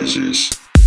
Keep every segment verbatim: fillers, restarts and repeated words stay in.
crisis.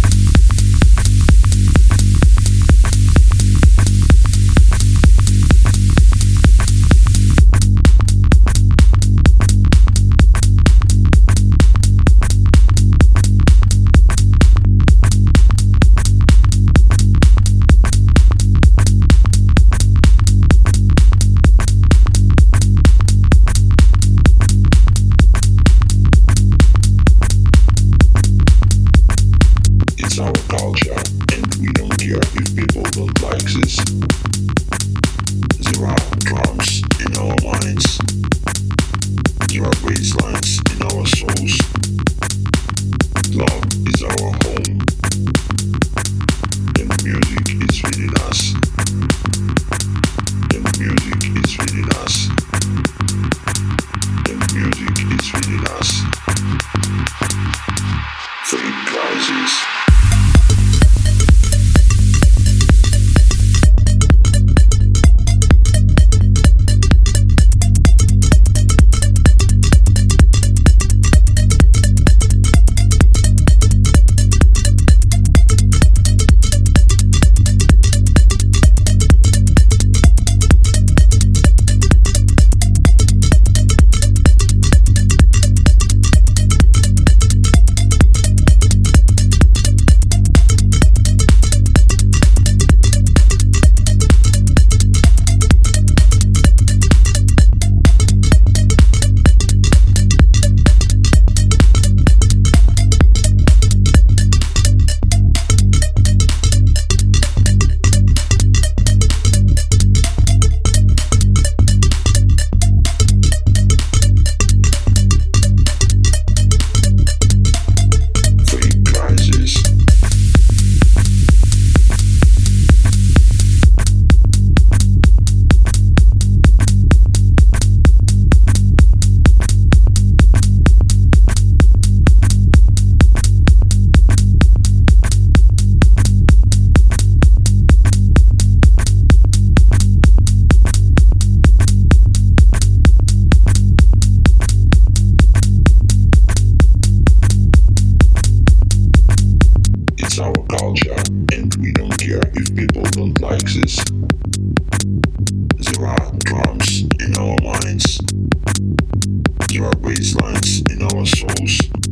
It's our culture, and we don't care if people don't like this. There are drums in our minds. There are bass lines in our souls. Love is our home, and music is within us. And music is within us. And music is within us. Free crisis. It's our culture, and we don't care if people don't like this. There are drums in our minds. There are bass lines in our souls.